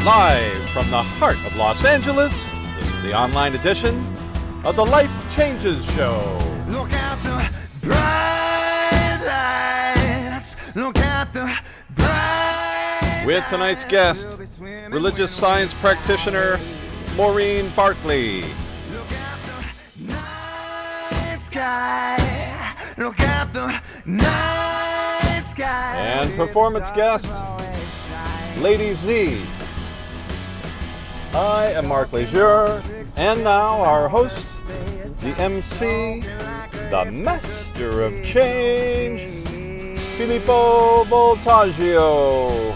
Live from the heart of Los Angeles, this is the online edition of the Life Changes Show. Look at the bright lights. Look at the bright With tonight's guest, religious science practitioner Maureen Barkley. Look at the night sky. Look at the night sky. And performance guest, Lady Z. I am Mark Leisure, and now our host, the MC, the Master of Change, Filippo Voltaggio.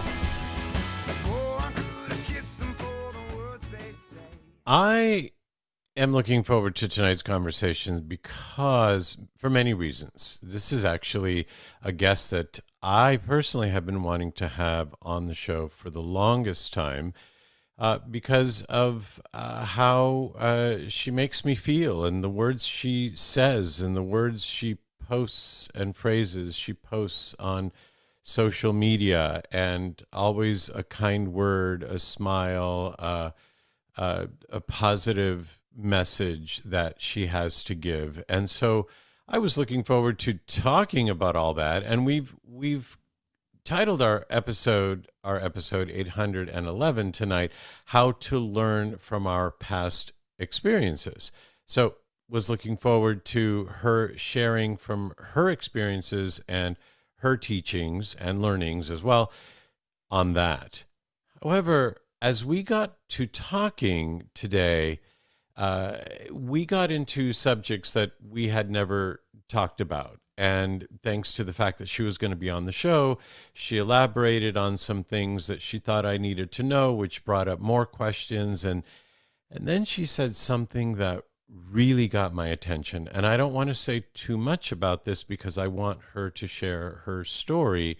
I am looking forward to tonight's conversation because, for many reasons, this is actually a guest that I personally have been wanting to have on the show for the longest time. Because of how she makes me feel and the words she says and the words she posts and phrases she posts on social media, and always a kind word, a smile, a positive message that she has to give. And so I was looking forward to talking about all that, and we've titled our episode 811 tonight, How to Learn from Our Past Experiences. So was looking forward to her sharing from her experiences and her teachings and learnings as well on that. However, as we got to talking today, we got into subjects that we had never talked about. And thanks to the fact that she was going to be on the show, she elaborated on some things that she thought I needed to know, which brought up more questions. And then she said something that really got my attention. And I don't want to say too much about this because I want her to share her story.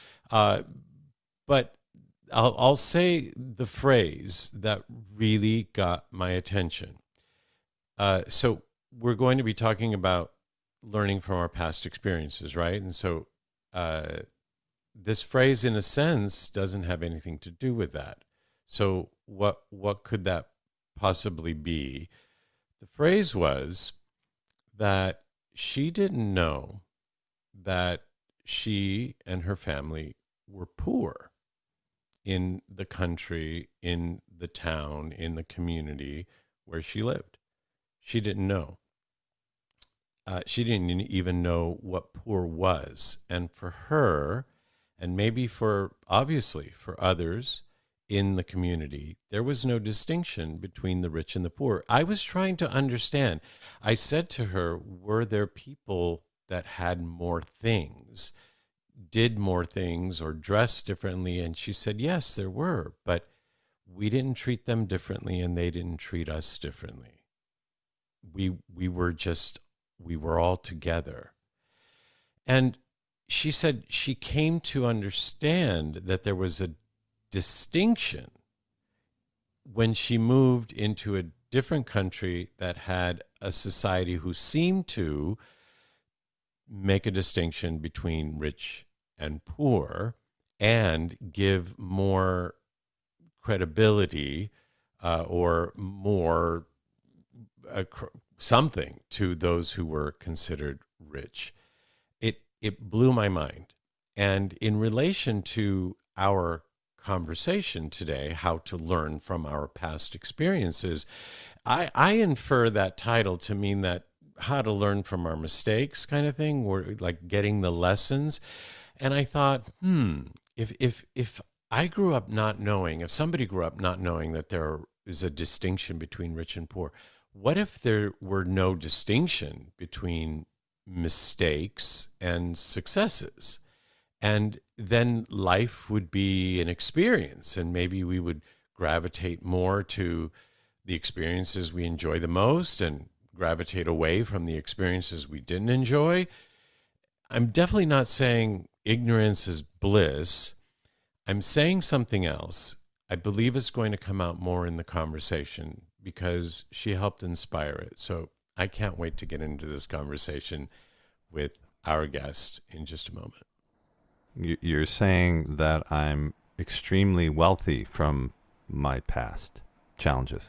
But I'll say the phrase that really got my attention. So we're going to be talking about learning from our past experiences, right? And so this phrase, in a sense, doesn't have anything to do with that. So what could that possibly be? The phrase was that she didn't know that she and her family were poor in the country, in the town, in the community where she lived. She didn't know. She didn't even know what poor was. And for her, and maybe obviously for others in the community, there was no distinction between the rich and the poor. I was trying to understand. I said to her, were there people that had more things, did more things, or dressed differently? And she said, yes, there were, but we didn't treat them differently and they didn't treat us differently. We were all together. And she said she came to understand that there was a distinction when she moved into a different country that had a society who seemed to make a distinction between rich and poor and give more credibility or more something to those who were considered rich. It blew my mind. And in relation to our conversation today, how to learn from our past experiences, I infer that title to mean that how to learn from our mistakes kind of thing, or like getting the lessons. And I thought, if I grew up not knowing, if somebody grew up not knowing that there is a distinction between rich and poor, what if there were no distinction between mistakes and successes? And then life would be an experience, and maybe we would gravitate more to the experiences we enjoy the most and gravitate away from the experiences we didn't enjoy. I'm definitely not saying ignorance is bliss. I'm saying something else. I believe it's going to come out more in the conversation because she helped inspire it. So I can't wait to get into this conversation with our guest in just a moment. You're saying that I'm extremely wealthy from my past challenges.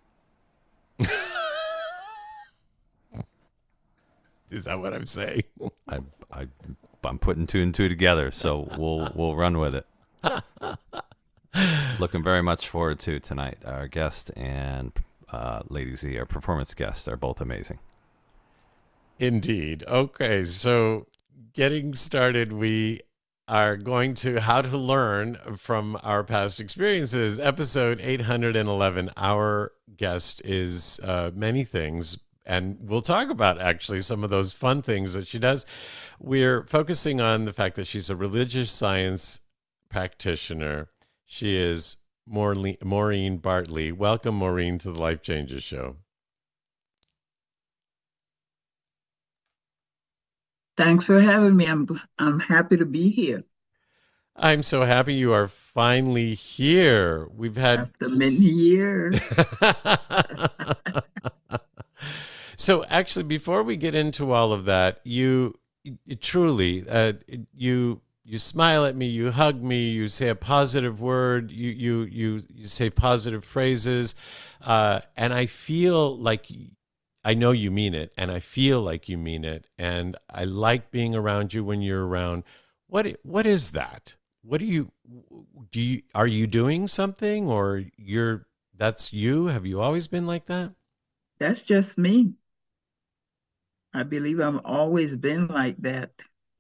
Is that what I'm saying? I'm putting two and two together, so we'll run with it. Looking very much forward to tonight. Our guest and Lady Z, our performance guest, are both amazing. Indeed. Okay, so getting started, we are going to how to learn from our past experiences. Episode 811. Our guest is many things, and we'll talk about actually some of those fun things that she does. We're focusing on the fact that she's a religious science practitioner. She is Maureen Bartley. Welcome, Maureen, to the Life Changes Show. Thanks for having me. I'm happy to be here I'm so happy you are finally here. We've had after many years. So actually, before we get into all of that, you truly, you smile at me, you hug me, you say a positive word, you say positive phrases, and I feel like I know you mean it, and I feel like you mean it, and I like being around you when you're around. What is that? What are you doing something, or that's you? Have you always been like that? That's just me. I believe I've always been like that.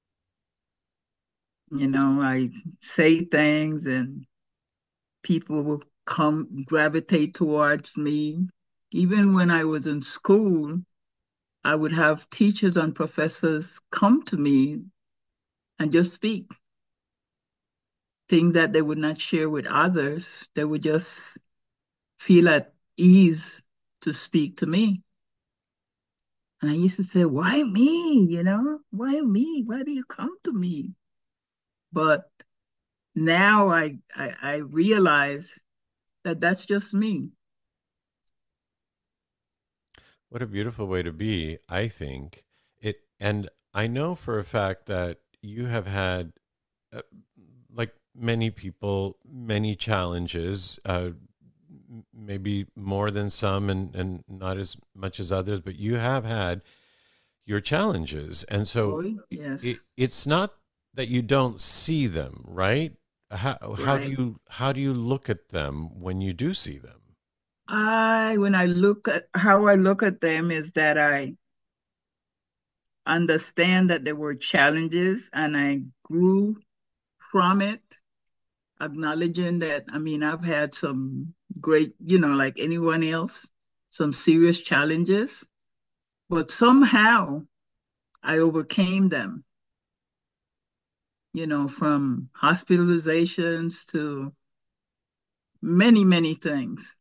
You know, I say things and people will gravitate towards me. Even when I was in school, I would have teachers and professors come to me and just speak. Things that they would not share with others. They would just feel at ease to speak to me. And I used to say, why me? Why me? Why do you come to me? But now I realize that that's just me. What a beautiful way to be, I think. And I know for a fact that you have had, like many people, many challenges, maybe more than some and not as much as others, but you have had your challenges. And so yes. It's not that you don't see them, right? How do you look at them when you do see them? When I look at how I look at them is that I understand that there were challenges and I grew from it, acknowledging that, I've had some great, like anyone else, some serious challenges, but somehow I overcame them, from hospitalizations to many, many things.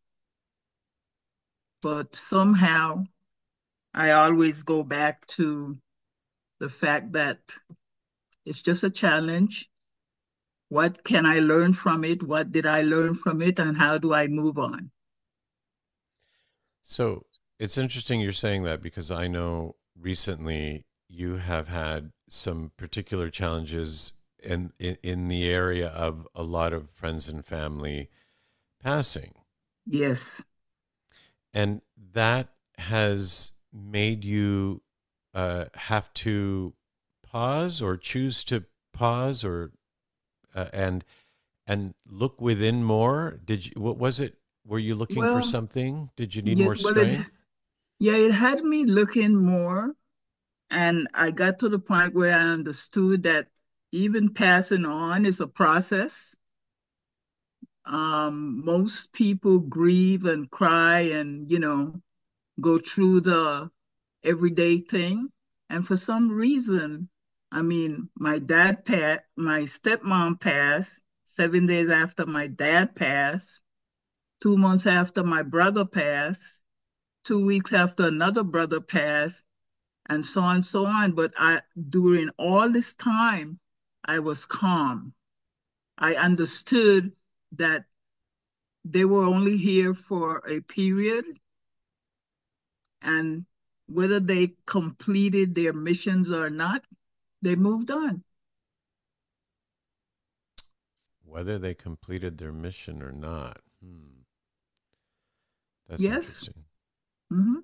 But somehow I always go back to the fact that it's just a challenge. What can I learn from it? What did I learn from it? And how do I move on? So it's interesting you're saying that, because I know recently you have had some particular challenges in the area of a lot of friends and family passing. Yes. And that has made you have to pause or choose to pause or and look within more. What was it? Were you looking for something? Did you need more strength? It had me looking more. And I got to the point where I understood that even passing on is a process. Most people grieve and cry and, go through the everyday thing. And for some reason, my stepmom passed 7 days after my dad passed, 2 months after my brother passed, 2 weeks after another brother passed, and so on and so on. But during all this time, I was calm. I understood that they were only here for a period, and whether they completed their missions or not, they moved on. Whether they completed their mission or not. Hmm. That's Yes. interesting. Hmm.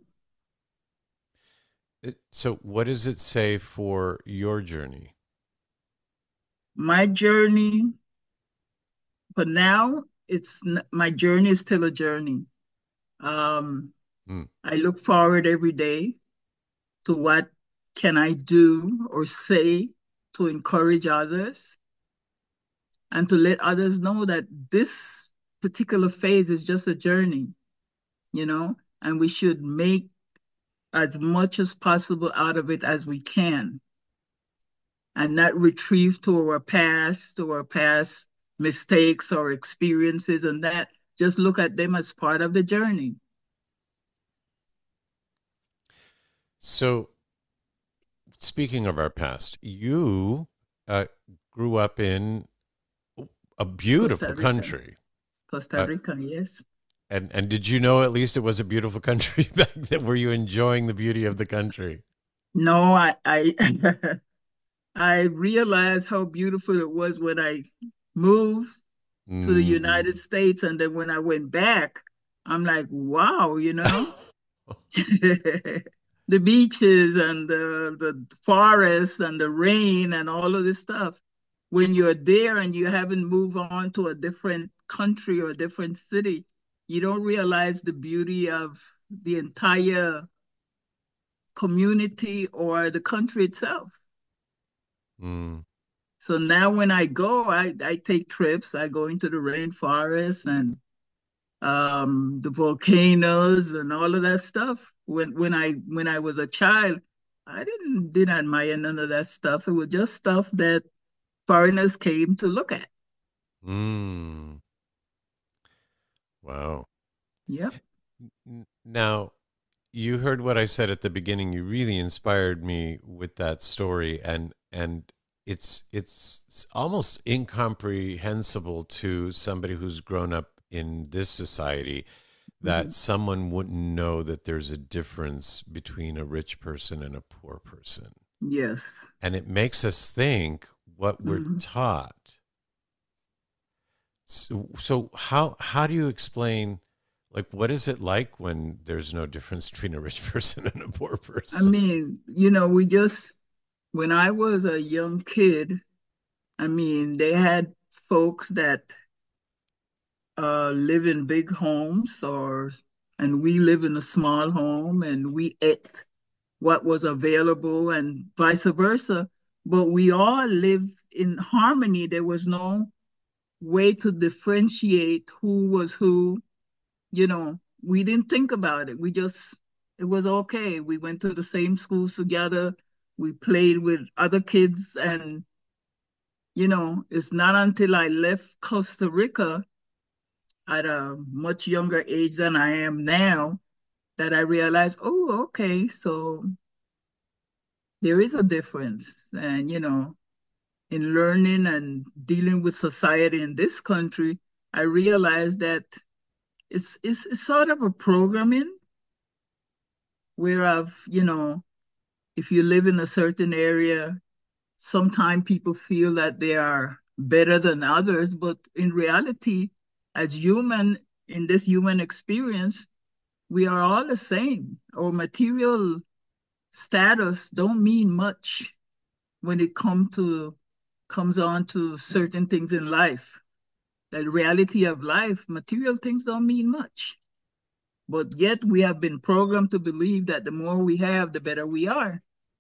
So, what does it say for your journey? My journey, but now my journey is still a journey. Um, Hmm. I look forward every day to what can I do or say to encourage others and to let others know that this particular phase is just a journey, you know, and we should make as much as possible out of it as we can and not retrieve to our past mistakes or experiences and that. Just look at them as part of the journey. So, speaking of our past, you uh, grew up in a Costa beautiful Rica. country. Costa Uh, Rica, yes. and did you know at least it was a beautiful country back then? Were you enjoying the beauty of the country? No, I I realized how beautiful it was when I moved to the United Mm. States. And then when I went back, I'm like, wow, you know, the beaches and the forests and the rain and all of this stuff. When you're there and you haven't moved on to a different country or a different city, you don't realize the beauty of the entire community or the country itself. Mm. So now when I go, I take trips. I go into the rainforest and the volcanoes and all of that stuff. When I was a child, I didn't admire none of that stuff. It was just stuff that foreigners came to look at. Mm. Wow. Yep. Now, you heard what I said at the beginning. You really inspired me with that story, and it's almost incomprehensible to somebody who's grown up in this society that Mhm. someone wouldn't know that there's a difference between a rich person and a poor person. Yes. And it makes us think what we're Mhm. taught. So how do you explain, like, what is it like when there's no difference between a rich person and a poor I person? mean, when I was a young kid, I mean, they had folks that live in big homes and we live in a small home and we ate what was available and vice versa. But we all live in harmony. There was no way to differentiate who was who. We didn't think about it. It was okay. We went to the same schools together. We played with other kids. And, it's not until I left Costa Rica at a much younger age than I am now that I realized, oh, okay, so there is a difference. And, in learning and dealing with society in this country, I realized that it's sort of a programming whereof, if you live in a certain area, sometimes people feel that they are better than others, but in reality, as human in this human experience, we are all the same. Our material status don't mean much when it comes on to certain things in life. The reality of life, material things don't mean much. But yet we have been programmed to believe that the more we have, the better we are.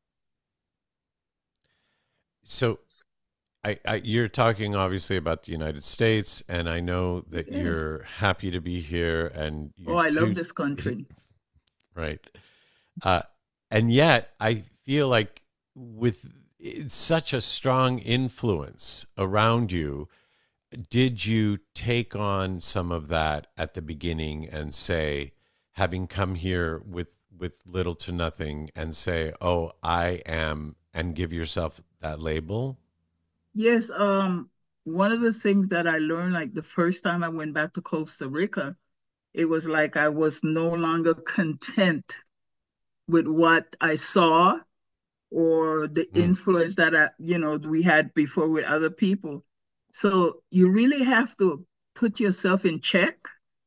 So you're talking obviously about the United States, and I know that Yes. you're happy to be here, and Oh, you I love choose this country. right. Uh, and yet, I feel like with it's such a strong influence around you, did you take on some of that at the beginning and say, having come here with little to nothing, and say, "Oh, I am," and give yourself that label? Yes, one of the things that I learned, like the first time I went back to Costa Rica, it was like I was no longer content with what I saw or the Mm. influence that we had before with other people. So you really have to put yourself in check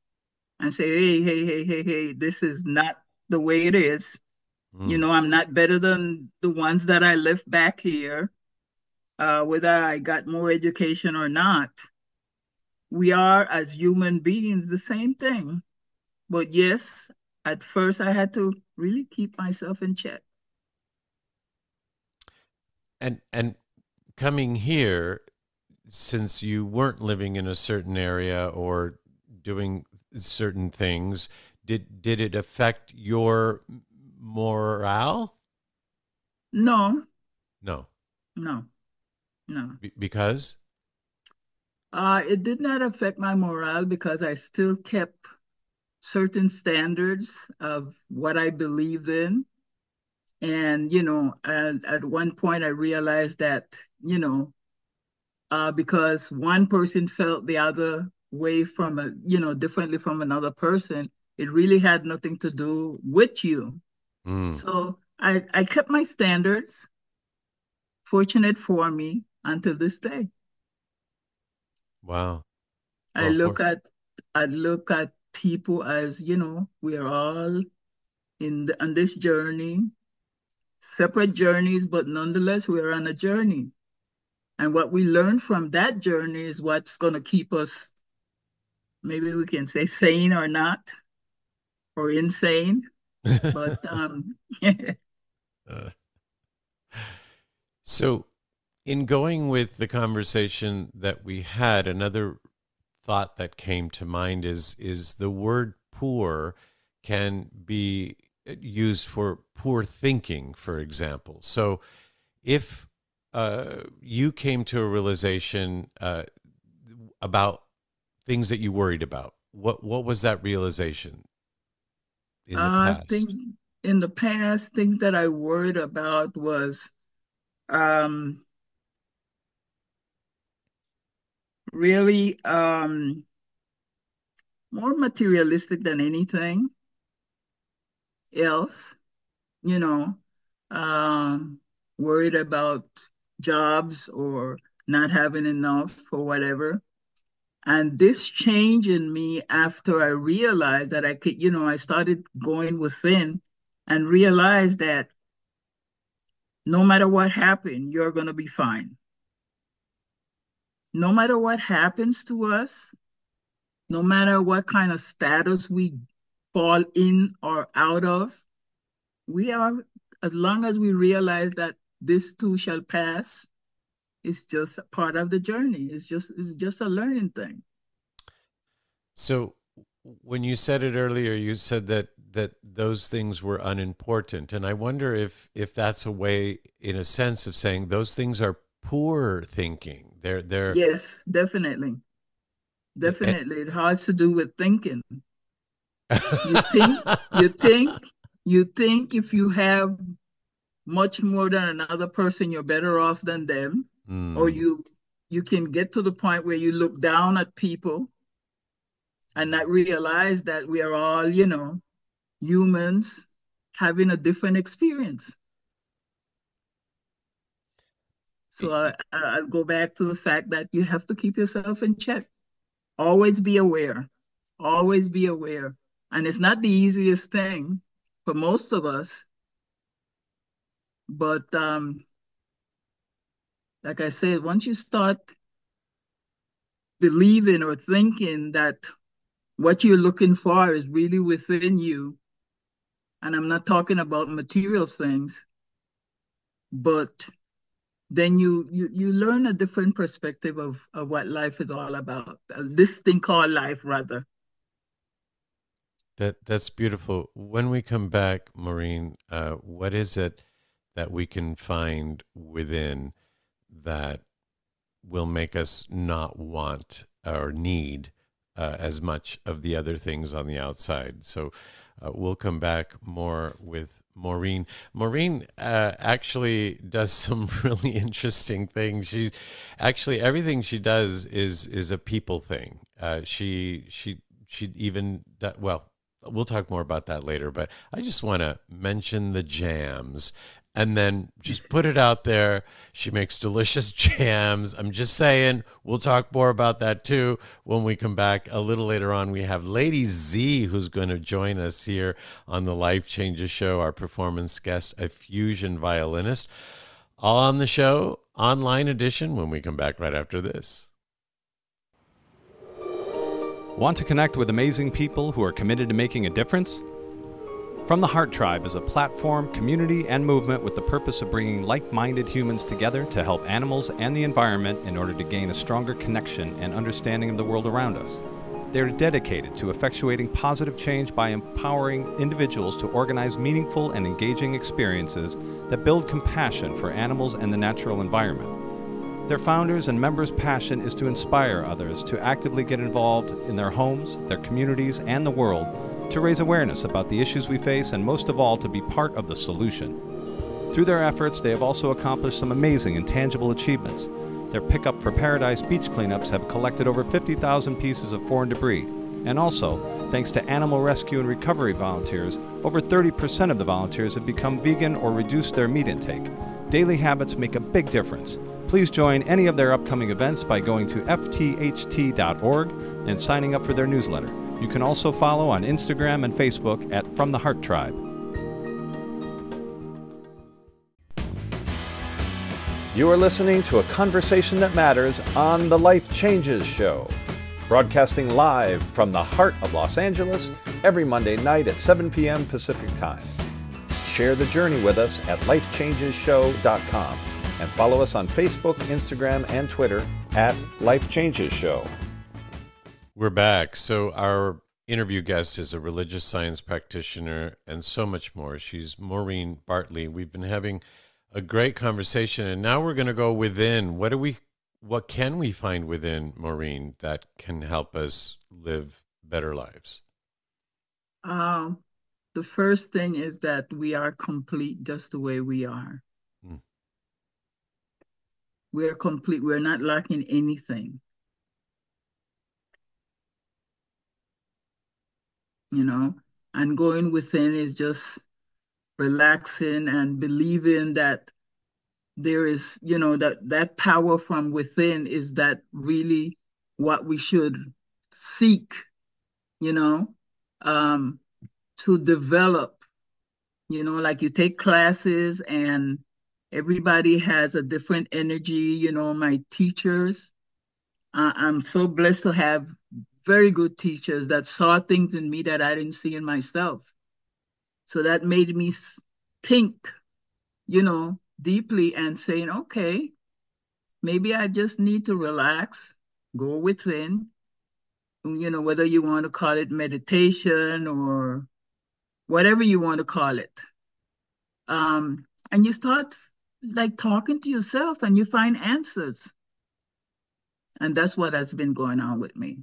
and say, hey, this is not the way it is. You Mm. know, I'm not better than the ones that I left back here, whether I got more education or not. We are, as human beings, the same thing. But yes, at first I had to really keep myself in check. And coming here, since you weren't living in a certain area or doing certain things, did it affect your morale? No, No. no, no. Because? It did not affect my morale because I still kept certain standards of what I believed in. And, at one point I realized that, because one person felt the other way differently from another person, it really had nothing to do with you. Mm. So I kept my standards, fortunate for me, until this day. Wow. I Well, look at I look at people as, we are all on this journey, separate journeys, but nonetheless we're on a journey. And what we learn from that journey is what's going to keep us, maybe we can say sane or not, or insane. But Uh, so, in going with the conversation that we had, another thought that came to mind is the word poor can be used for poor thinking, for example. So, if you came to a realization about things that you worried about, what was that realization in the I think past? in the past, things that I worried about was um, really more materialistic than anything else, you know, um, worried about jobs or not having enough or whatever. And this change in me after I realized that I could, I started going within and realized that no matter what happened, you're going to be fine. No matter what happens to us, no matter what kind of status we fall in or out of, we are, as long as we realize that this too shall pass, it's just a part of the journey. It's just a learning thing. So when you said it earlier, you said that those things were unimportant, and I wonder if that's a way, in a sense, of saying those things are poor thinking. They're Yes, definitely. eh, Definitely. It has to do with thinking. You think, you think, you think if you have much more than another person, you're better off than them, or Hmm. you can get to the point where you look down at people and not realize that we are all, humans having a different experience. So I'll go back to the fact that you have to keep yourself in check. Always be aware. Always be aware. And it's not the easiest thing for most of us, but like I said, once you start believing or thinking that what you're looking for is really within you, and I'm not talking about material things, but then you learn a different perspective of what life is all about. This thing called life, rather. That's beautiful. When we come back, Maureen, what is it that we can find within that will make us not want or need as much of the other things on the outside? So we'll come back more with Maureen. Maureen actually does some really interesting things. She's actually, everything she does is a people thing. She even well, we'll talk more about that later. But I just want to mention the jams. and then just put it out there. She makes delicious jams. I'm just saying, we'll talk more about that too when we come back a little later on. We have Lady Z, who's going to join us here on the Life Changes Show, our performance guest, a fusion violinist. All on the show, online edition, when we come back right after this. Want to connect with amazing people who are committed to making a difference? From the Heart Tribe is a platform, community, and movement with the purpose of bringing like-minded humans together to help animals and the environment in order to gain a stronger connection and understanding of the world around us. They are dedicated to effectuating positive change by empowering individuals to organize meaningful and engaging experiences that build compassion for animals and the natural environment. Their founders and members' passion is to inspire others to actively get involved in their homes, their communities, and the world, to raise awareness about the issues we face, and most of all, to be part of the solution. Through their efforts, they have also accomplished some amazing and tangible achievements. Their Pickup for Paradise beach cleanups have collected over 50,000 pieces of foreign debris. And also, thanks to animal rescue and recovery volunteers, over 30% of the volunteers have become vegan or reduced their meat intake. Daily habits make a big difference. Please join any of their upcoming events by going to ftht.org and signing up for their newsletter. You can also follow on Instagram and Facebook at From the Heart Tribe. You are listening to a conversation that matters on the Life Changes Show, broadcasting live from the heart of Los Angeles every Monday night at 7 p.m. Pacific Time. Share the journey with us at lifechangeshow.com and follow us on Facebook, Instagram, and Twitter at Life Changes Show. We're back. So our interview guest is a religious science practitioner and so much more. She's Maureen Bartley. We've been having a great conversation, and now we're going to go within. What can we find within, Maureen, that can help us live better lives? The first thing is that we are complete just the way we are. We are complete. We're not lacking anything. And going within is just relaxing and believing that there is, that power from within is that really what we should seek, to develop, like you take classes and everybody has a different energy, my teachers. I'm so blessed to have very good teachers that saw things in me that I didn't see in myself. So that made me think, deeply and saying, okay, maybe I just need to relax, go within, whether you want to call it meditation or whatever you want to call it. And you start like talking to yourself and you find answers. And that's what has been going on with me.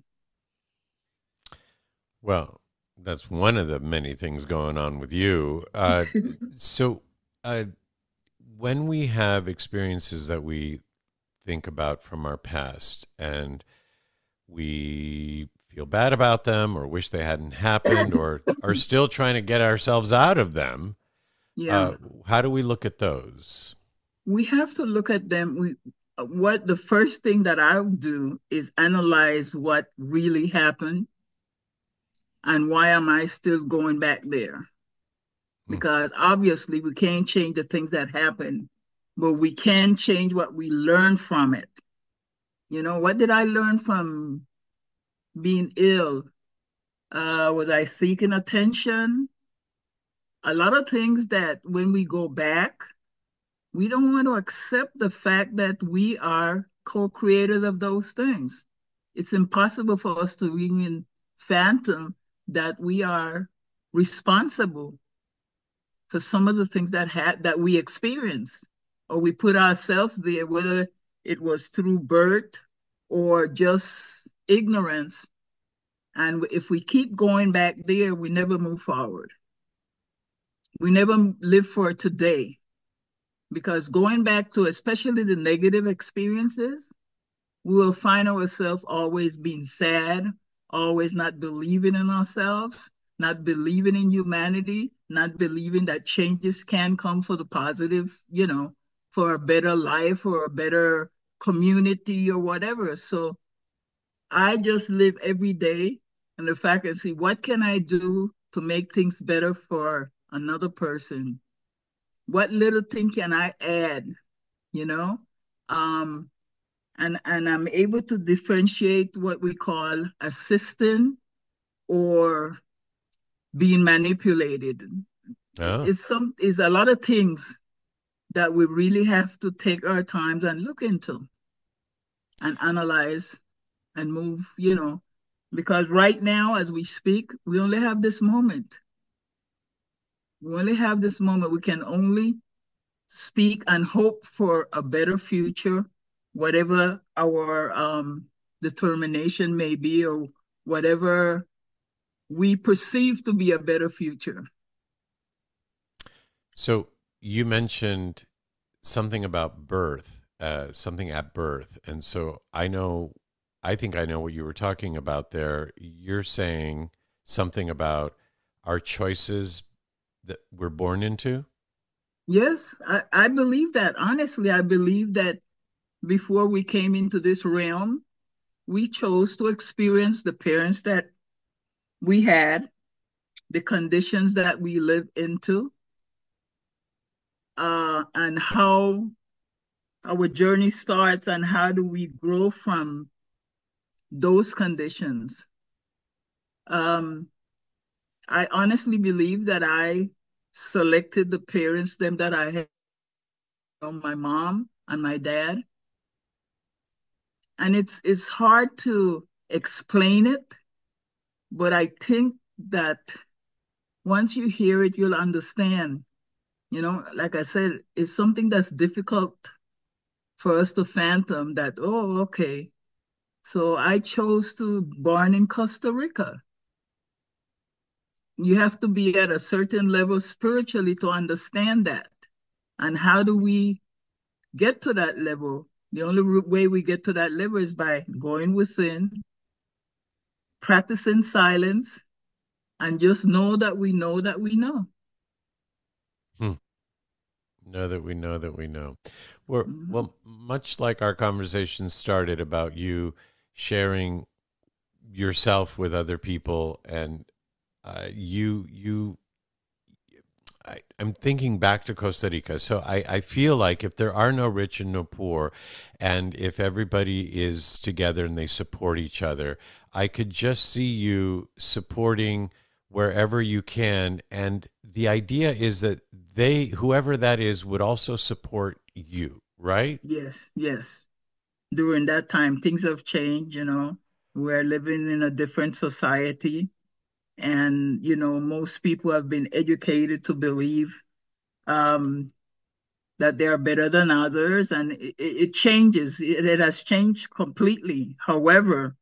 Well, that's one of the many things going on with you. So when we have experiences that we think about from our past and we feel bad about them or wish they hadn't happened or are still trying to get ourselves out of them, how do we look at those? We have to look at them. The first thing that I'll do is analyze what really happened. And why am I still going back there? Because obviously we can't change the things that happen, but we can change what we learn from it. What did I learn from being ill? Was I seeking attention? A lot of things that when we go back, we don't want to accept the fact that we are co-creators of those things. It's impossible for us to even fathom that we are responsible for some of the things that we experience, or we put ourselves there, whether it was through birth or just ignorance. And if we keep going back there, we never move forward. We never live for today, because going back to especially the negative experiences, we will find ourselves always being sad, always not believing in ourselves, not believing in humanity, not believing that changes can come for the positive, for a better life or a better community or whatever. So I just live every day and the fact and see what can I do to make things better for another person? What little thing can I add, you know? Um, and I'm able to differentiate what we call assisting or being manipulated. Oh. It's a lot of things that we really have to take our times and look into and analyze and move, because right now, as we speak, we only have this moment. We only have this moment. We can only speak and hope for a better future, whatever our determination may be, or whatever we perceive to be a better future. So you mentioned something about birth, something at birth. And so I think I know what you were talking about there. You're saying something about our choices that we're born into? Yes, I believe that. Honestly, I believe that before we came into this realm, we chose to experience the parents that we had, the conditions that we live into, and how our journey starts and how do we grow from those conditions. I honestly believe that I selected the parents them that I had, my mom and my dad. And it's hard to explain it, but I think that once you hear it, you'll understand. Like I said, it's something that's difficult for us to fathom that, oh, okay. So I chose to born in Costa Rica. You have to be at a certain level spiritually to understand that. And how do we get to that level? The only way we get to that level is by going within, practicing silence, and just know that we know that we know. Know that we know that we know. Well, much like our conversation started about you sharing yourself with other people, and I'm thinking back to Costa Rica. So I feel like if there are no rich and no poor, and if everybody is together and they support each other, I could just see you supporting wherever you can. And the idea is that whoever that is, would also support you, right? Yes, yes. During that time, things have changed, We're living in a different society. And, most people have been educated to believe that they are better than others. And it changes. It has changed completely. However,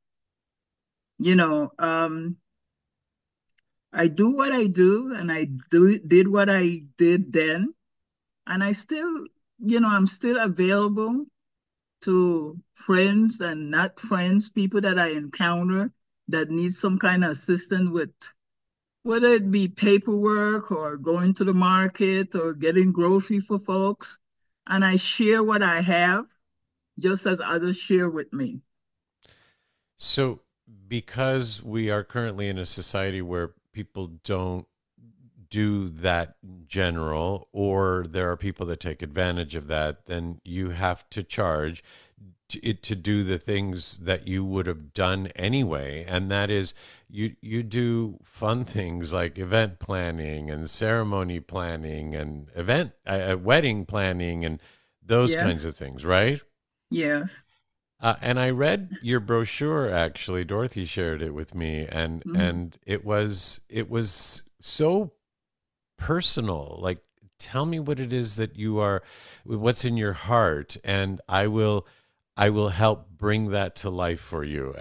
I do what I do, and I did what I did then. And I still, I'm still available to friends and not friends, people that I encounter that need some kind of assistance with, whether it be paperwork or going to the market or getting groceries for folks. And I share what I have just as others share with me. So, because we are currently in a society where people don't do that in general, or there are people that take advantage of that, then you have to charge to do the things that you would have done anyway. And that is, you do fun things like event planning and ceremony planning and wedding planning and those Yes. kinds of things, right? Yes. And I read your brochure, actually. Dorothy shared it with me, and it was so personal. Like, tell me what it is that you are, what's in your heart, and I will help bring that to life for you.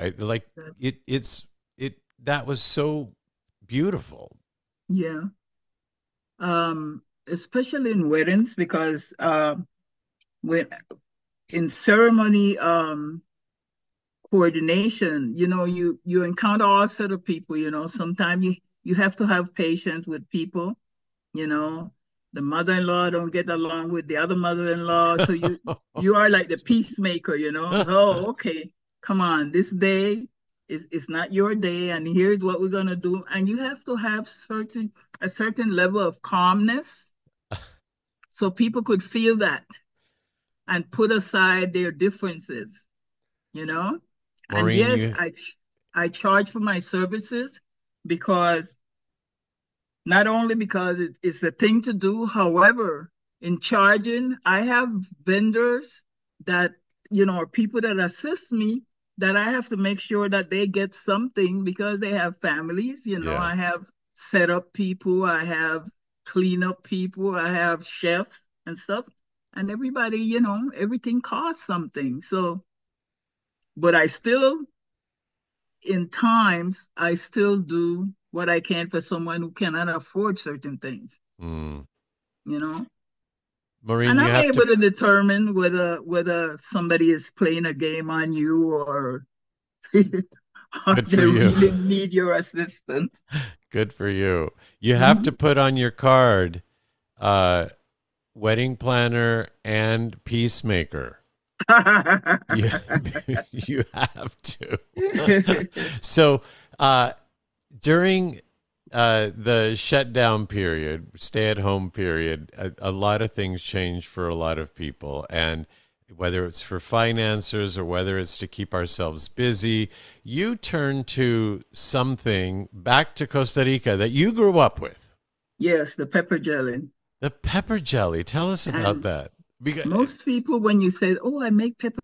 That was so beautiful. Yeah. Especially in weddings, because when in ceremony coordination, you encounter all sort of people. Sometimes you have to have patience with people, you know, the mother-in-law don't get along with the other mother-in-law. So you are like the peacemaker, you know. Oh, okay, come on, this day is not your day, and here's what we're gonna do. And you have to have a certain level of calmness so people could feel that and put aside their differences, you know. And Maureen, yes, you I charge for my services because not only because it's a thing to do, however, in charging, I have vendors that, you know, or people that assist me that I have to make sure that they get something because they have families. You know, yeah. I have set up people, I have clean up people, I have chef and stuff. And everybody, you know, everything costs something. So, but I still, in times, I still do what I can for someone who cannot afford certain things, Mm. you know. Maureen, And you I'm have able to. to determine whether somebody is playing a game on you or or Good they for you. really need your assistance. Good for you. You have to Mhm. put on your card, uh, wedding planner and peacemaker. You, you have to. So, during the shutdown period, stay at home period, a lot of things changed for a lot of people. And whether it's for financiers or whether it's to keep ourselves busy, you turn to something back to Costa Rica that you grew up with, Yes, the pepper jelly. the pepper jelly. Tell us about And that. Because, most people, when you say, "Oh, I make pepper,"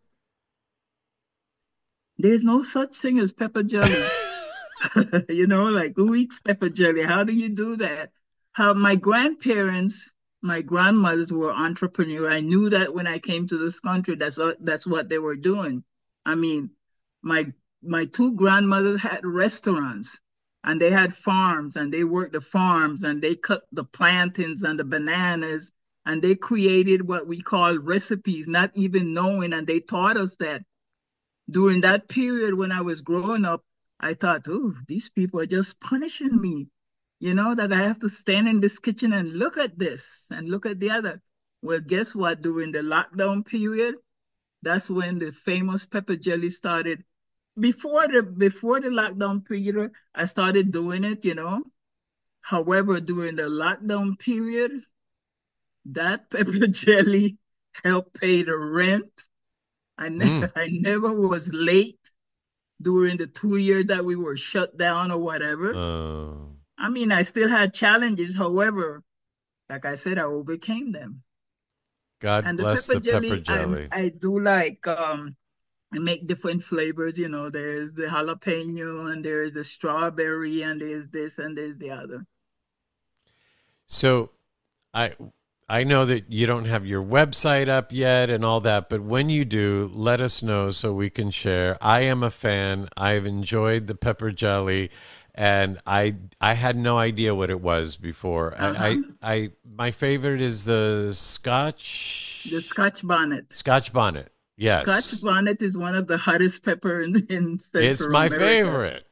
there's no such thing as pepper jelly. You know, like who eats pepper jelly? How do you do that? How my grandparents, my grandmothers were entrepreneurs. I knew that when I came to this country, that's what they were doing. I mean, my my two grandmothers had restaurants and they had farms and they worked the farms and they cut the plantains and the bananas and they created what we call recipes, not even knowing, and they taught us that during that period when I was growing up, I thought, oh, these people are just punishing me. You know, that I have to stand in this kitchen and look at this and look at the other. Well, guess what? During the lockdown period, that's when the famous pepper jelly started. Before the lockdown period, I started doing it, you know. However, during the lockdown period, that pepper jelly helped pay the rent. mm, I never was late during the 2 years that we were shut down or whatever. uh, I mean, I still had challenges. However, like I said, I overcame them. God And the bless pepper the pepper jelly, jelly. I do like I make different flavors. You know, there's the jalapeno and there's the strawberry and there's this and there's the other. So, I I know that you don't have your website up yet and all that, but when you do, let us know so we can share. I am a fan. I've enjoyed the pepper jelly, and I had no idea what it was before. Uh-huh. My favorite is the The Scotch bonnet. Scotch bonnet. Scotch Yes, bonnet is one of the hottest pepper in it's Central my America. favorite.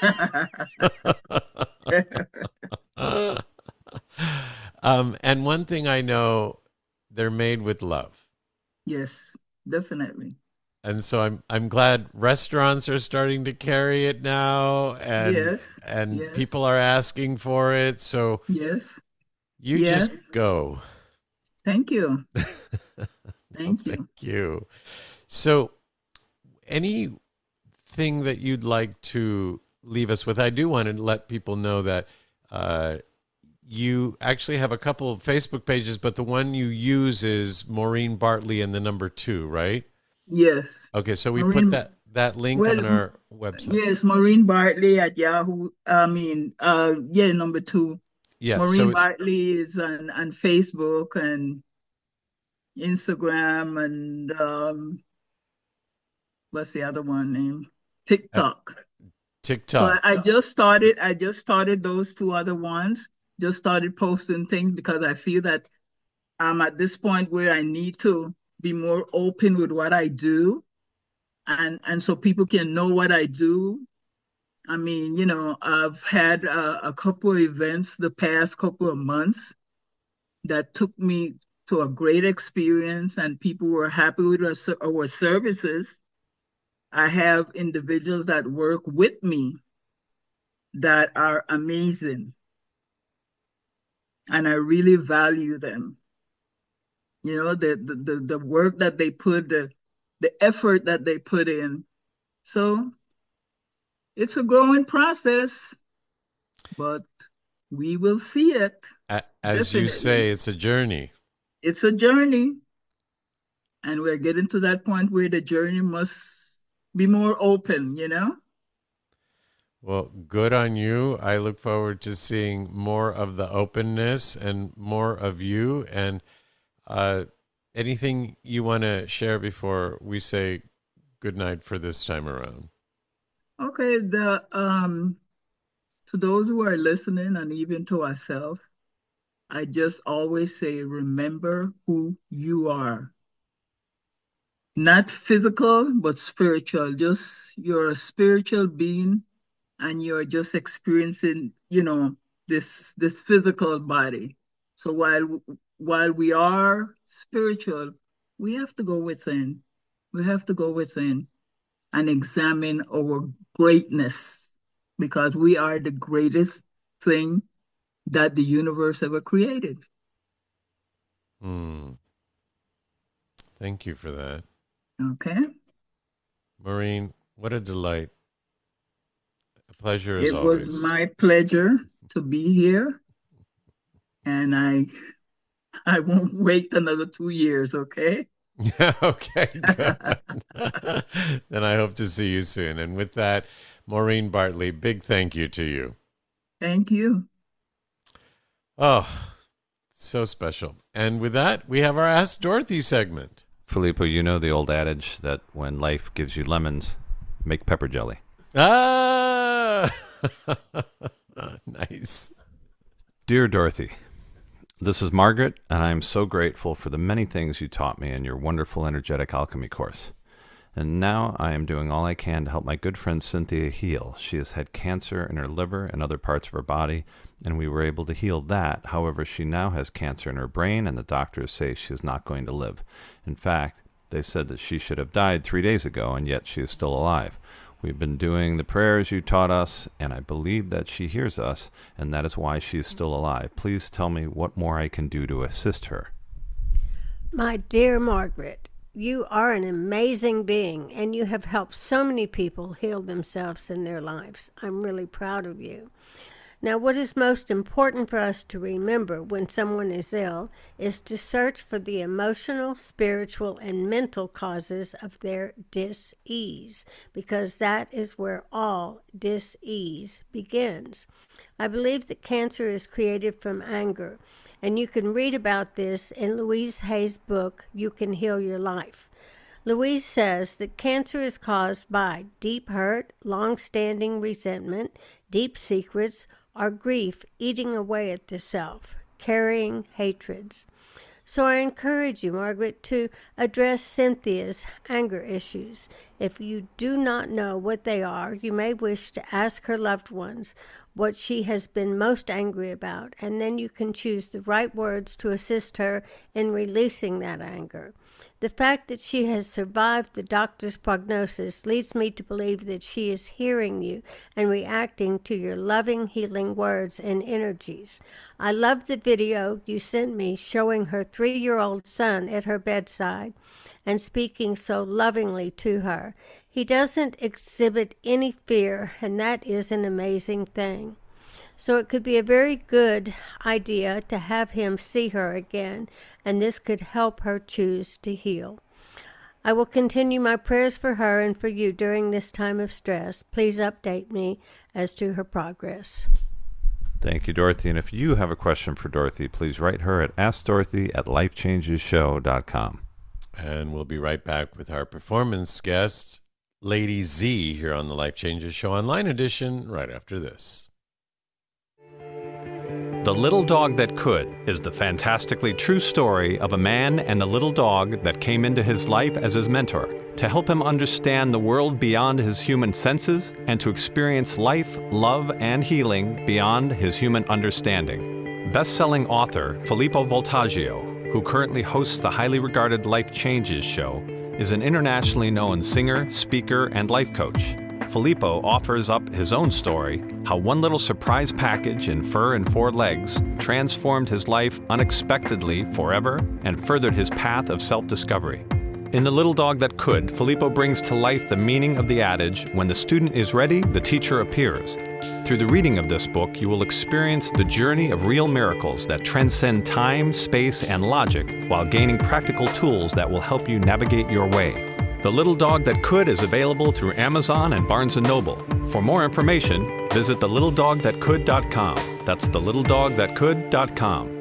And one thing I know, they're made with love. Yes, definitely. And so I'm glad restaurants are starting to carry it now, Yes, and yes, people are asking for it. So yes, you just yes. go. Thank you. Oh, Thank thank you. you. So anything that you'd like to leave us with? I do want to let people know that uh, you actually have a couple of Facebook pages, but the one you use is Maureen Bartley and the number 2, right? Yes. Okay, so we put Maureen, that link well, on our website. yes, Maureen Bartley at Yahoo. I mean, yeah, number two. Yeah, Maureen so Bartley is on Facebook and Instagram and what's the other one name? uh, TikTok. So TikTok. I just started those two other ones. Just started posting things because I feel that I'm at this point where I need to be more open with what I do and so people can know what I do. I mean, you know, I've had a couple of events the past couple of months that took me to a great experience and people were happy with our services. I have individuals that work with me that are amazing, and I really value them. You know, the work that they put, the effort that they put in. So it's a growing process, but we will see it. As Definitely. you say, it's a journey. It's a journey, and we're getting to that point where the journey must be more open, you know? Well, good on you. I look forward to seeing more of the openness and more of you. And anything you want to share before we say goodnight for this time around? Okay, to those who are listening and even to ourselves, I just always say, remember who you are. Not physical, but spiritual. Just you're a spiritual being and you're just experiencing, you know, this physical body. So while we are spiritual, we have to go within. We have to go within and examine our greatness, because we are the greatest thing that the universe ever created. Thank you for that. Okay. Maureen, what a delight. A pleasure as It always. was my pleasure to be here, and I won't wait another 2 years, okay? Okay, good. Then I hope to see you soon. And with that, Maureen Bartley, big thank you to you. Thank you. Oh, so special. And with that, we have our Ask Dorothy segment. Filippo, you know the old adage that when life gives you lemons, make pepper jelly. Ah, nice. Dear Dorothy, this is Margaret, and I am so grateful for the many things you taught me in your wonderful energetic alchemy course. And now I am doing all I can to help my good friend Cynthia heal. She has had cancer in her liver and other parts of her body, and we were able to heal that. However, she now has cancer in her brain, and the doctors say she is not going to live. In fact, they said that she should have died 3 days ago, and yet she is still alive. We've been doing the prayers you taught us, and I believe that she hears us, and that is why she is still alive. Please tell me what more I can do to assist her. My dear Margaret, you are an amazing being, and you have helped so many people heal themselves in their lives. I'm really proud of you. Now, what is most important for us to remember when someone is ill is to search for the emotional, spiritual, and mental causes of their dis-ease, because that is where all dis-ease begins. I believe that cancer is created from anger, and you can read about this in Louise Hay's book, You Can Heal Your Life. Louise says that cancer is caused by deep hurt, long-standing resentment, deep secrets, or grief eating away at the self, carrying hatreds. So I encourage you, Margaret, to address Cynthia's anger issues. If you do not know what they are, you may wish to ask her loved ones what she has been most angry about, and then you can choose the right words to assist her in releasing that anger. The fact that she has survived the doctor's prognosis leads me to believe that she is hearing you and reacting to your loving, healing words and energies. I love the video you sent me showing her 3-year-old son at her bedside and speaking so lovingly to her. He doesn't exhibit any fear, and that is an amazing thing. So it could be a very good idea to have him see her again, and this could help her choose to heal. I will continue my prayers for her and for you during this time of stress. Please update me as to her progress. Thank you, Dorothy. And if you have a question for Dorothy, please write her at AskDorothy@LifeChangesShow.com. And we'll be right back with our performance guest, Lady Z, here on the Life Changes Show Online Edition, right after this. The Little Dog That Could is the fantastically true story of a man and a little dog that came into his life as his mentor to help him understand the world beyond his human senses and to experience life, love, and healing beyond his human understanding. Best-selling author Filippo Voltaggio, who currently hosts the highly regarded Life Changes show, is an internationally known singer, speaker, and life coach. Filippo offers up his own story, how one little surprise package in fur and 4 legs transformed his life unexpectedly forever and furthered his path of self-discovery. In The Little Dog That Could, Filippo brings to life the meaning of the adage, when the student is ready, the teacher appears. Through the reading of this book, you will experience the journey of real miracles that transcend time, space, and logic while gaining practical tools that will help you navigate your way. The Little Dog That Could is available through Amazon and Barnes & Noble. For more information, visit thelittledogthatcould.com. That's thelittledogthatcould.com.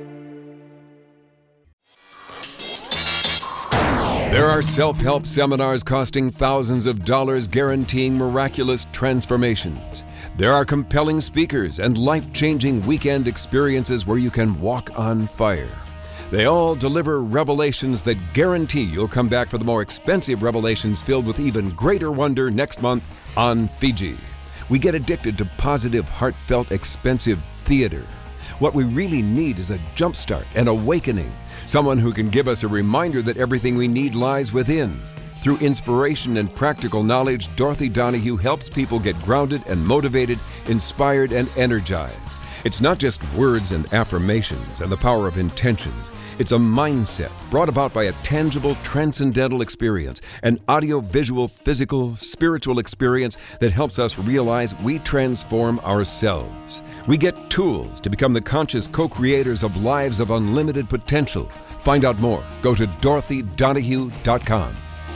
There are self-help seminars costing thousands of dollars guaranteeing miraculous transformations. There are compelling speakers and life-changing weekend experiences where you can walk on fire. They all deliver revelations that guarantee you'll come back for the more expensive revelations filled with even greater wonder next month on Fiji. We get addicted to positive, heartfelt, expensive theater. What we really need is a jumpstart, an awakening, someone who can give us a reminder that everything we need lies within. Through inspiration and practical knowledge, Dorothy Donahue helps people get grounded and motivated, inspired and energized. It's not just words and affirmations and the power of intention. It's a mindset brought about by a tangible, transcendental experience, an audio-visual, physical, spiritual experience that helps us realize we transform ourselves. We get tools to become the conscious co-creators of lives of unlimited potential. Find out more. Go to DorothyDonahue.com.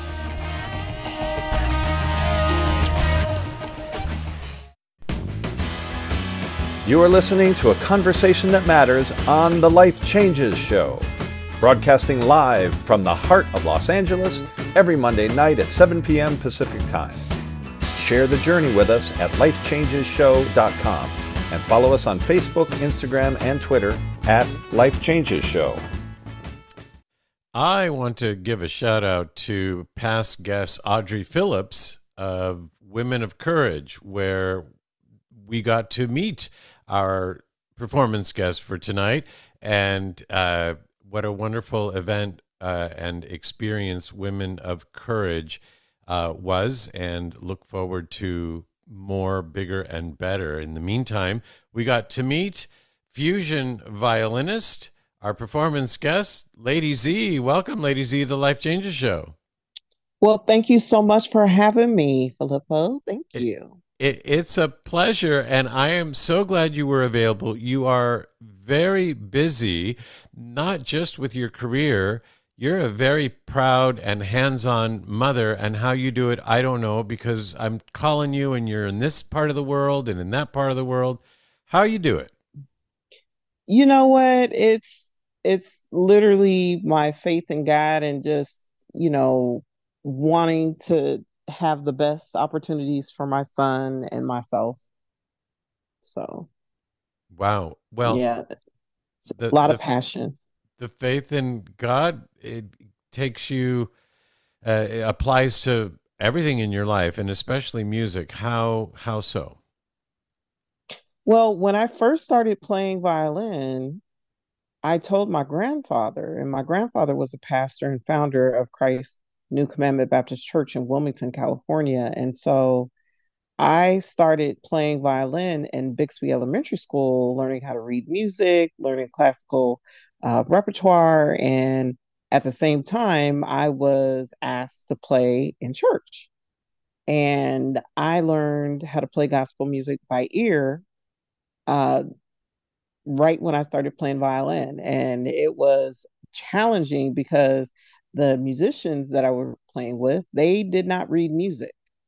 You are listening to a conversation that matters on the Life Changes Show, broadcasting live from the heart of Los Angeles every Monday night at 7 p.m. Pacific Time. Share the journey with us at lifechangeshow.com and follow us on Facebook, Instagram, and Twitter at Life Changes Show. I want to give a shout out to past guest Audrey Phillips of Women of Courage, where we got to meet our performance guest for tonight, and what a wonderful event and experience Women of Courage was, and look forward to more, bigger, and better. In the meantime, we got to meet fusion violinist, our performance guest, Lady Z. Welcome, Lady Z, to the Life Changes Show. Well, thank you so much for having me, Filippo. Thank you. It's a pleasure, and I am so glad you were available. You are very busy, not just with your career. You're a very proud and hands-on mother, and how you do it, I don't know, because I'm calling you and you're in this part of the world and in that part of the world. How you do it? You know what? It's literally my faith in God and just, wanting to have the best opportunities for my son and myself. So, wow. Well, yeah, it's a lot of passion. The faith in God, it takes you, it applies to everything in your life, and especially music. How so? Well, when I first started playing violin, I told my grandfather, and my grandfather was a pastor and founder of Christ New Commandment Baptist Church in Wilmington, California. And so I started playing violin in Bixby Elementary School, learning how to read music, learning classical repertoire. And at the same time, I was asked to play in church. And I learned how to play gospel music by ear right when I started playing violin. And it was challenging because the musicians that I was playing with, they did not read music.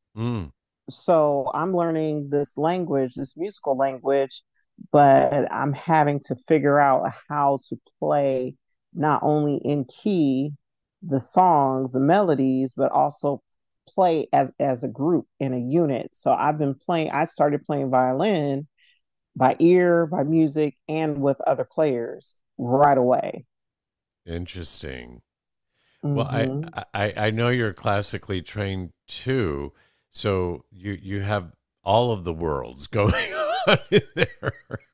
So I'm learning this language, this musical language, but I'm having to figure out how to play not only in key the songs, the melodies, but also play as a group in a unit. So I started playing violin by ear, by music, and with other players right away. Interesting. Well, I know you're classically trained too, so you have all of the worlds going on in there.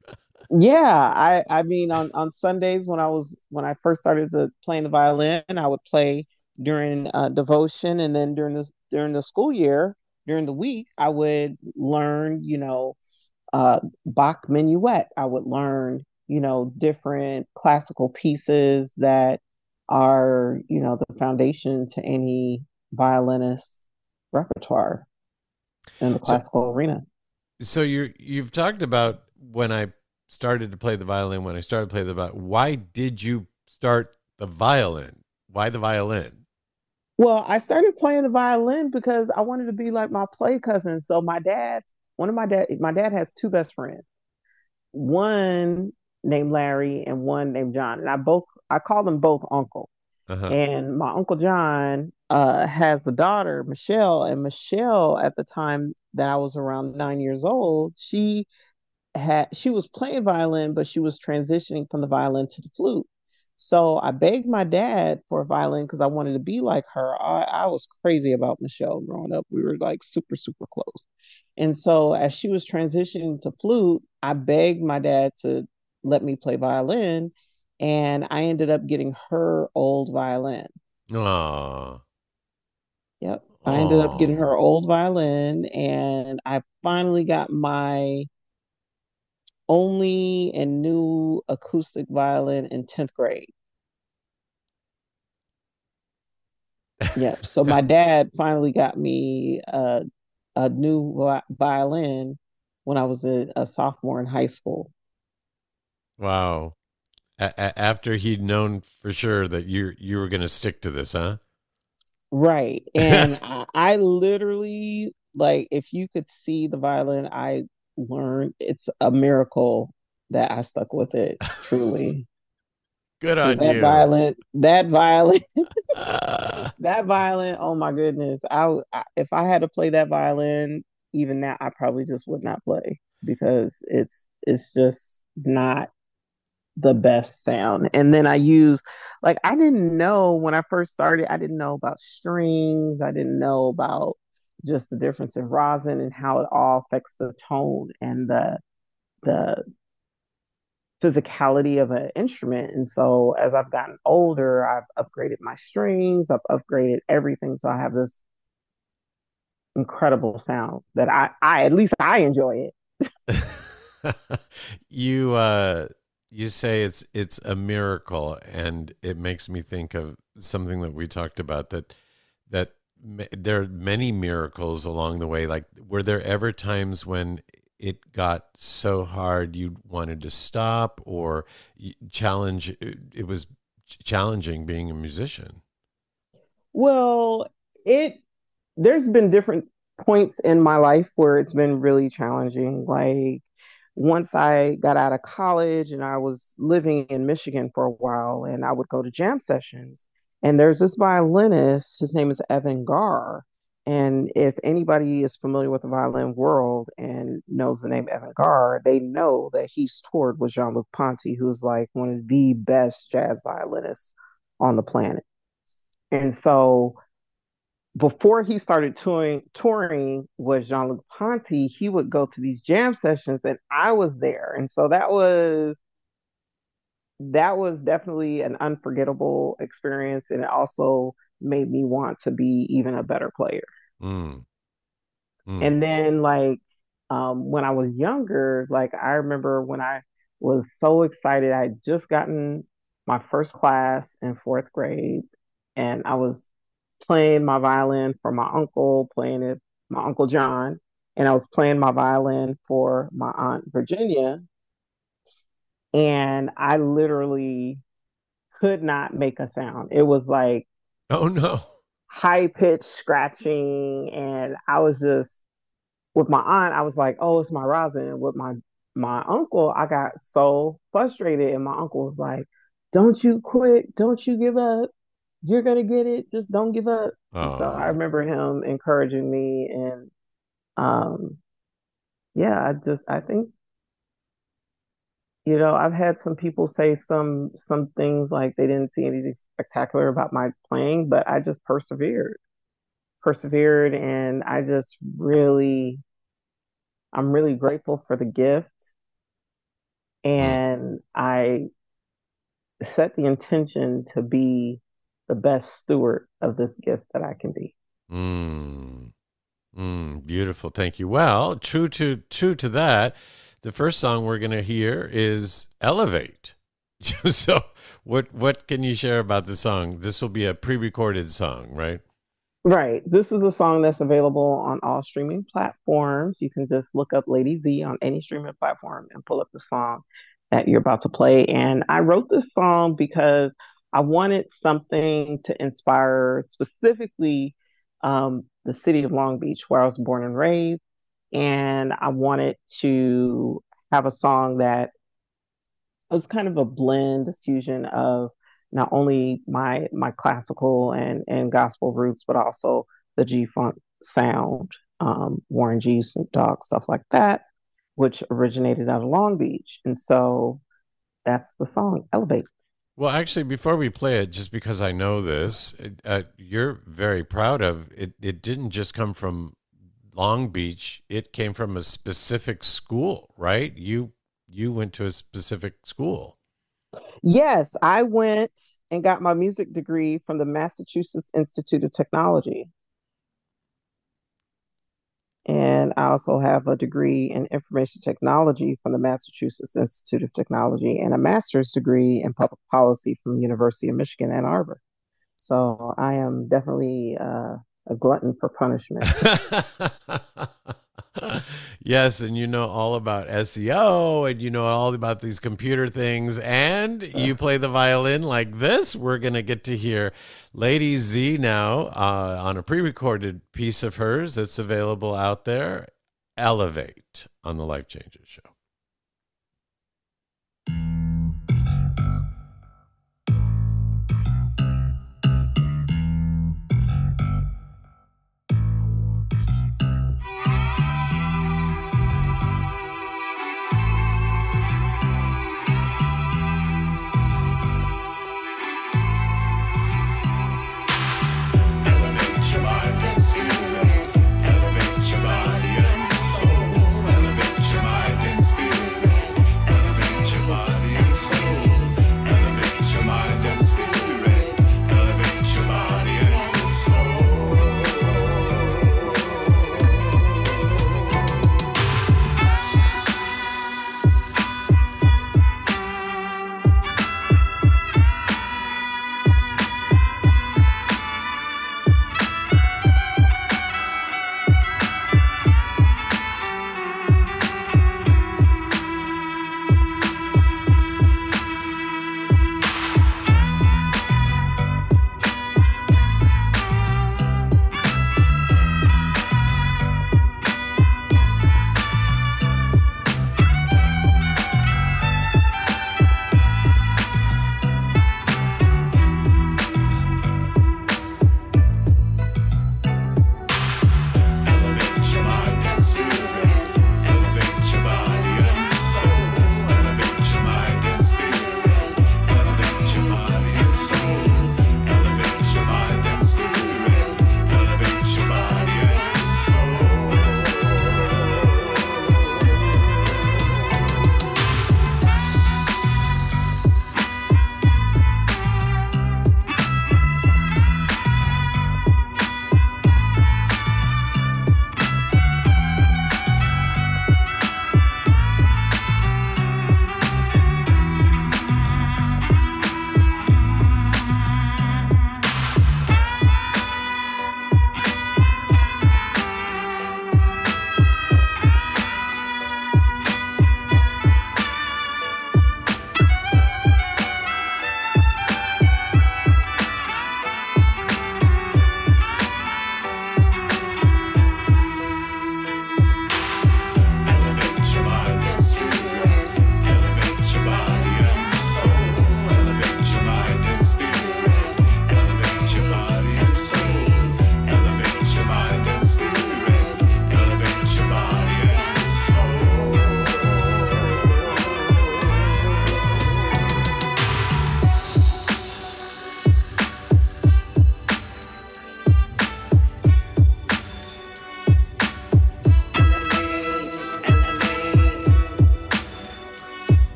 Yeah, I mean on Sundays when I first started to playing the violin, I would play during devotion, and then during the school year, during the week, I would learn, Bach minuet. I would learn, different classical pieces that are, the foundation to any violinist repertoire in the So, classical arena. so you've talked about when I started to play the violin. When I started to play the violin, why did you start the violin? Why the violin? Well, I started playing the violin because I wanted to be like my play cousin. So my dad has two best friends, one named Larry and one named John, and I call them both uncle. Uh huh. And my uncle John has a daughter, Michelle, and Michelle at the time that I was around 9 years old, she was playing violin, but she was transitioning from the violin to the flute. So I begged my dad for a violin because I wanted to be like her. I was crazy about Michelle growing up. We were like super, super close. And so as she was transitioning to flute, I begged my dad to let me play violin. And I ended up getting her old violin. Oh, Yep. I ended up getting oh. her old violin, and I finally got my only and new acoustic violin in 10th grade. Yep. So my dad finally got me a new violin when I was a sophomore in high school. Wow. After he'd known for sure that you were going to stick to this, huh? Right. And I literally, like, if you could see the violin I learned, it's a miracle that I stuck with it, truly. Good Because on you. Ah. that violin, oh my goodness. If I had to play that violin, even now, I probably just would not play because it's just not the best sound. And then I didn't know when I first started, I didn't know about strings. I didn't know about just the difference in rosin and how it all affects the tone and the physicality of an instrument. And so as I've gotten older, I've upgraded my strings, I've upgraded everything. So I have this incredible sound that I at least I enjoy it. you you say it's a miracle, and it makes me think of something that we talked about, there are many miracles along the way. Like, were there ever times when it got so hard you wanted to stop, or it was challenging being a musician? Well, it there's been different points in my life where it's been really challenging. Like once I got out of college and I was living in Michigan for a while and I would go to jam sessions. And there's this violinist, his name is Evan Gar. And if anybody is familiar with the violin world and knows the name Evan Gar, they know that he's toured with Jean-Luc Ponty, who's like one of the best jazz violinists on the planet. And so before he started touring with Jean-Luc Ponty, he would go to these jam sessions and I was there. And so that was definitely an unforgettable experience, and it also made me want to be even a better player. Mm, mm. And then when I was younger, like I remember when I was so excited, I had just gotten my first class in fourth grade, and I was playing my violin for my uncle, playing it, my uncle John, and I was playing my violin for my aunt Virginia, and I literally could not make a sound. It was like Oh no. high pitched scratching, and I was just with my aunt, I was like, "Oh, it's my rosin." With my uncle, I got so frustrated, and my uncle was like, "Don't you quit? Don't you give up? You're gonna get it. Just don't give up." And so I Oh. remember him encouraging me, and um, yeah, I think I've had some people say some things like they didn't see anything spectacular about my playing, but I just persevered, and I'm really grateful for the gift And I set the intention to be the best steward of this gift that I can be. Beautiful. Thank you. Well, true to that, the first song we're going to hear is Elevate. So what can you share about the song? This will be a pre-recorded song, right? Right. This is a song that's available on all streaming platforms. You can just look up Lady Z on any streaming platform and pull up the song that you're about to play. And I wrote this song because I wanted something to inspire specifically the city of Long Beach, where I was born and raised. And I wanted to have a song that was kind of a blend, a fusion of not only my classical and gospel roots, but also the G-Funk sound, Warren G, Snoop Dogg, stuff like that, which originated out of Long Beach. And so that's the song, Elevate. Well, actually, before we play it, just because I know this, you're very proud of it. It didn't just come from Long Beach. It came from a specific school, right? You went to a specific school. Yes, I went and got my music degree from the Massachusetts Institute of Technology. And I also have a degree in information technology from the Massachusetts Institute of Technology and a master's degree in public policy from the University of Michigan, Ann Arbor. So I am definitely a glutton for punishment. Yes, and you know all about SEO, and you know all about these computer things, and you play the violin like this. We're going to get to hear Lady Z now on a pre-recorded piece of hers that's available out there, Elevate, on the Life Changers Show. Elevate your mind and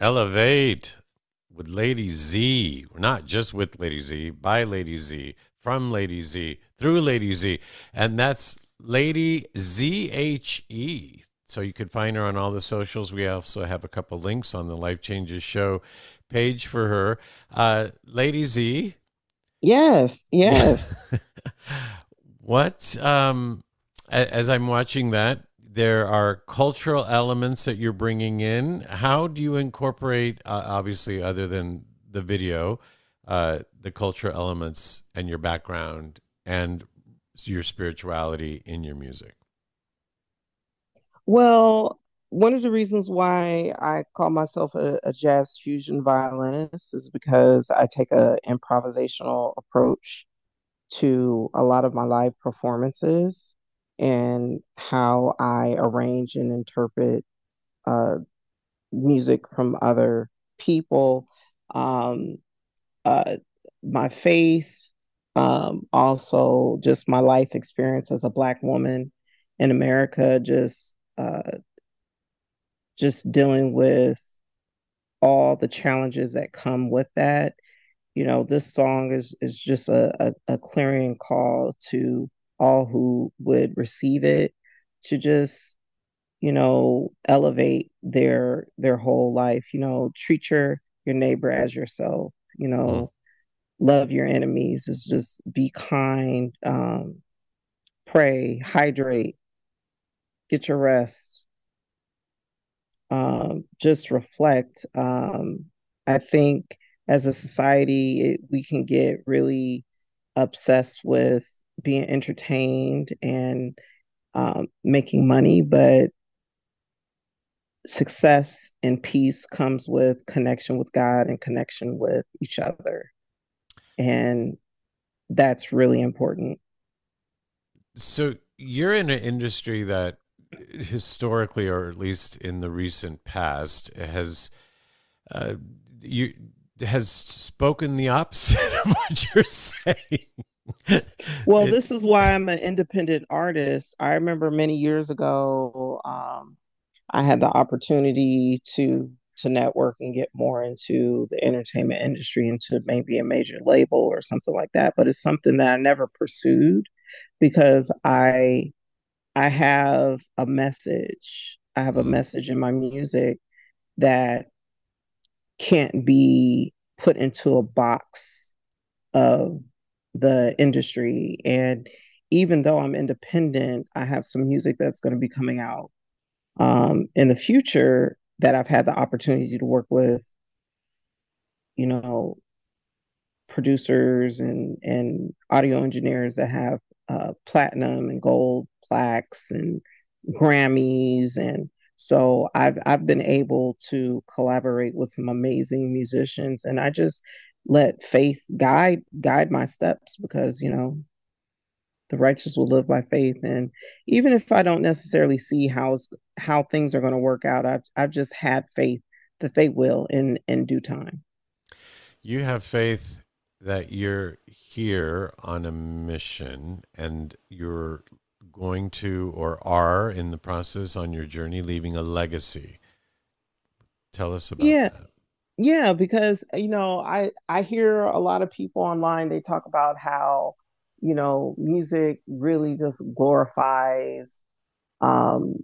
Elevate with Lady Z. Not just with Lady Z, by Lady Z, from Lady Z, through Lady Z. And that's Lady ZHE. So you could find her on all the socials. We also have a couple links on the Life Changes Show page for her. Lady Z. Yes, yes. What, as I'm watching that, there are cultural elements that you're bringing in. How do you incorporate, obviously, other than the video, the cultural elements and your background and your spirituality in your music? Well, one of the reasons why I call myself a jazz fusion violinist is because I take a improvisational approach to a lot of my live performances and how I arrange and interpret uh, music from other people. Um, uh, my faith, also just my life experience as a Black woman in America, just dealing with all the challenges that come with that. You know, this song is just a clarion call to all who would receive it to just, elevate their whole life. Treat your neighbor as yourself. Mm. Love your enemies. Is just be kind, pray, hydrate, get your rest, just reflect. I think as a society, we can get really obsessed with being entertained and making money, but success and peace comes with connection with God and connection with each other. And that's really important. So you're in an industry that historically, or at least in the recent past, uh, you has spoken the opposite of what you're saying. Well, this is why I'm an independent artist. I remember many years ago, I had the opportunity to network and get more into the entertainment industry, into maybe a major label or something like that. But it's something that I never pursued because I have a message. I have a message in my music that can't be put into a box of the industry. And even though I'm independent, I have some music that's going to be coming out in the future that I've had the opportunity to work with, you know, producers and audio engineers that have platinum and gold plaques and Grammys. And so I've been able to collaborate with some amazing musicians, and I just let faith guide my steps because the righteous will live by faith. And even if I don't necessarily see how things are going to work out, I've just had faith that they will in due time. You have faith that you're here on a mission and you're going to, or are in the process on your journey, leaving a legacy. Tell us about Yeah. that. Yeah, because I hear a lot of people online, they talk about how music really just glorifies um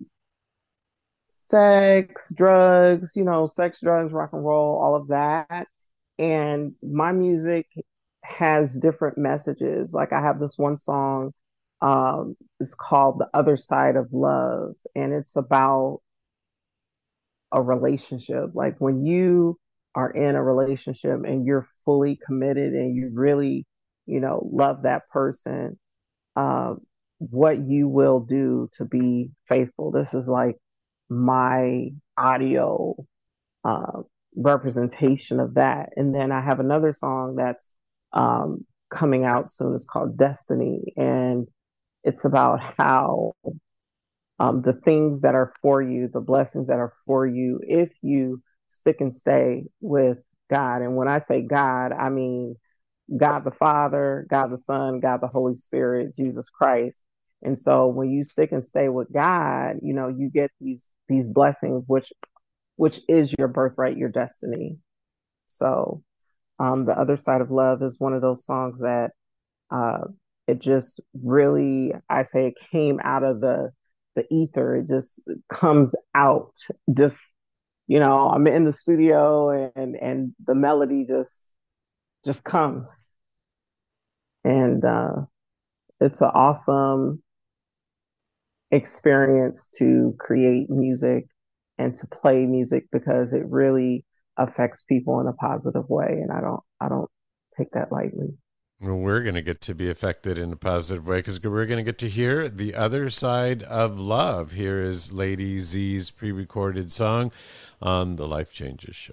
sex, drugs, rock and roll, all of that. And my music has different messages. Like I have this one song, it's called The Other Side of Love, and it's about a relationship. Like when you are in a relationship and you're fully committed and you really, love that person, what you will do to be faithful. This is like my audio uh, representation of that. And then I have another song that's coming out soon. It's called Destiny. And it's about how the things that are for you, the blessings that are for you, if you stick and stay with God. And when I say God, I mean God the Father, God the Son, God the Holy Spirit, Jesus Christ. And so when you stick and stay with God, you get these blessings, which which is your birthright, your destiny. So, The Other Side of Love is one of those songs that uh, it just really, I say it came out of the ether. It just comes out. Just, I'm in the studio and the melody just comes. And it's an awesome experience to create music and to play music because it really affects people in a positive way. And I don't take that lightly. Well, we're going to get to be affected in a positive way because we're going to get to hear The Other Side of Love. Here is Lady Z's pre-recorded song on the Life Changes Show.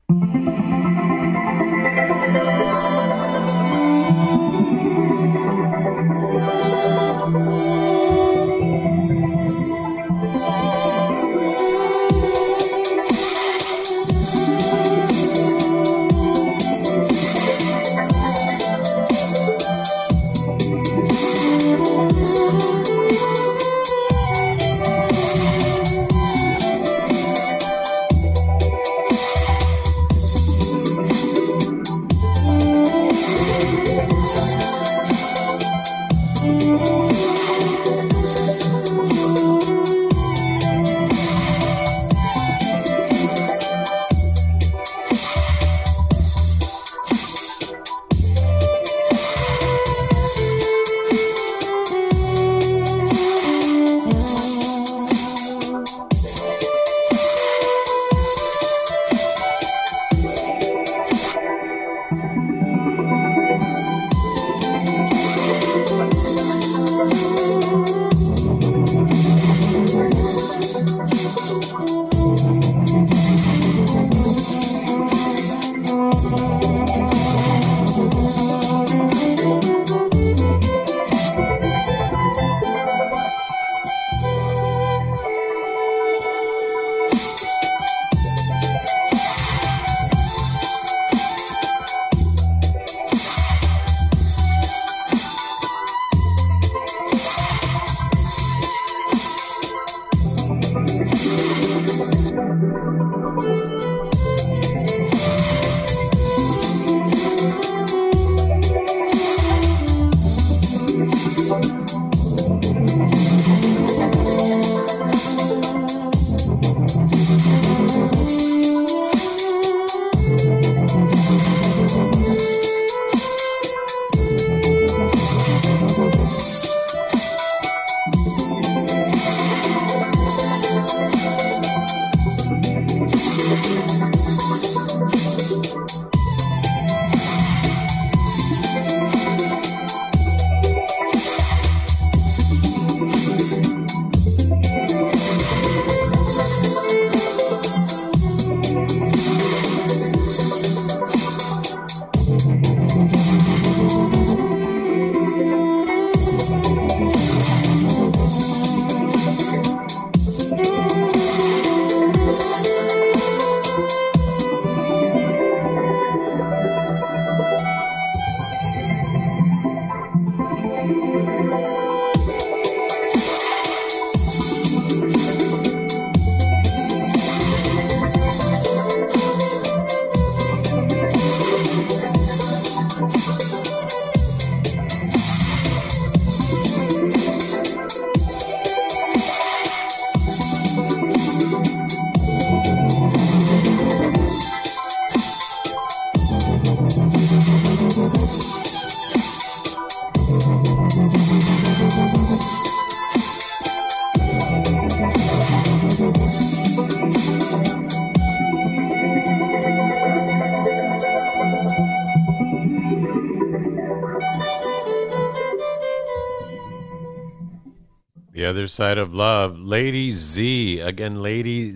The Other Side of Love, Lady Z. Again, Lady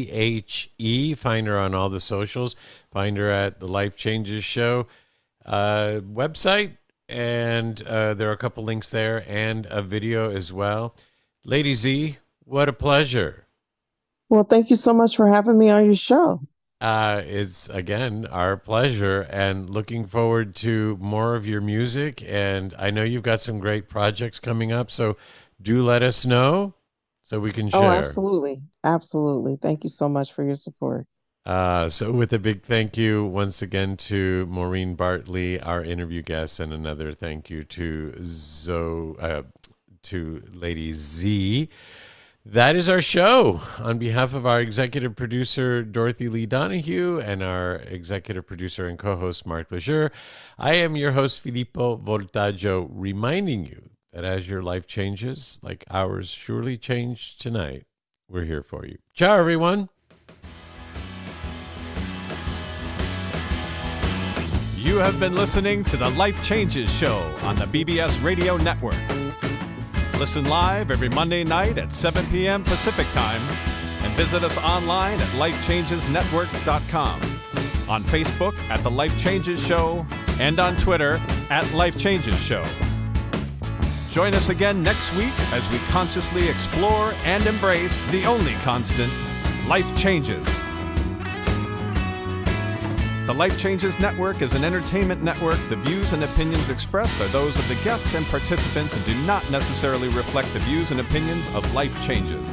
ZHE. Find her on all the socials. Find her at the Life Changes Show website. And there are a couple links there and a video as well. Lady Z, what a pleasure. Well, thank you so much for having me on your show. It's, again, our pleasure, and looking forward to more of your music. And I know you've got some great projects coming up, so do let us know. so we can share. Oh, absolutely. Absolutely. Thank you so much for your support. So with a big thank you once again to Maureen Bartley, our interview guest, and another thank you to to Lady Z. That is our show. On behalf of our executive producer, Dorothy Lee Donahue, and our executive producer and co-host, Mark Lejeune, I am your host, Filippo Voltaggio, reminding you that as your life changes, like ours surely changed tonight, we're here for you. Ciao, everyone. You have been listening to the Life Changes Show on the BBS Radio Network. Listen live every Monday night at 7 p.m. Pacific Time and visit us online at lifechangesnetwork.com, on Facebook at The Life Changes Show, and on Twitter at Life Changes Show. Join us again next week as we consciously explore and embrace the only constant, life changes. The Life Changes Network is an entertainment network. The views and opinions expressed are those of the guests and participants and do not necessarily reflect the views and opinions of Life Changes.